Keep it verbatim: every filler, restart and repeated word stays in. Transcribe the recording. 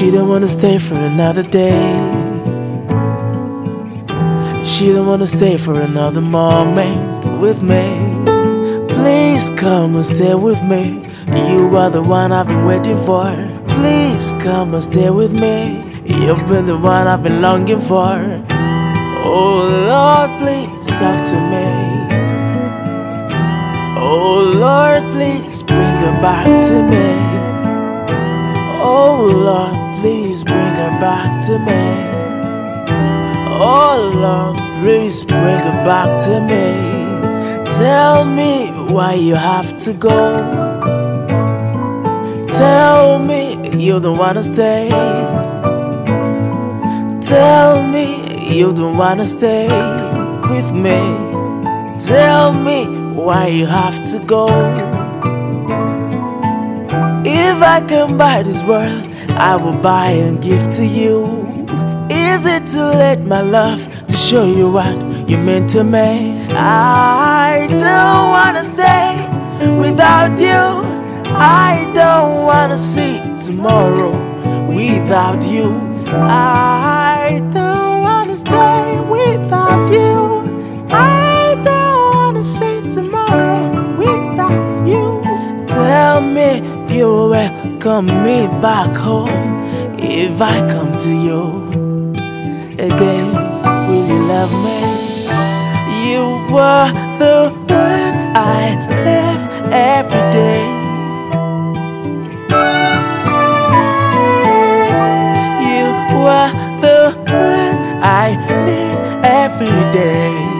She don't wanna stay for another day. She don't wanna stay for another moment with me. Please come and stay with me. You are the one I've been waiting for. Please come and stay with me. You've been the one I've been longing for. Oh Lord, please talk to me. Oh Lord, please bring her back to me. Oh Lord, please bring her back to me. Oh Lord, please bring her back to me. Tell me why you have to go. Tell me you don't wanna stay. Tell me you don't wanna stay with me. Tell me why you have to go. If I can buy this world, I will buy and give to you. Is it too late, my love, to show you what you mean to me? I don't wanna stay without you. I don't wanna see tomorrow without you. I don't wanna stay without you. I don't wanna see tomorrow without you. Tell me you welcome me back home if I come to you again. Will you love me? You were the one I live every day. You were the one I need every day.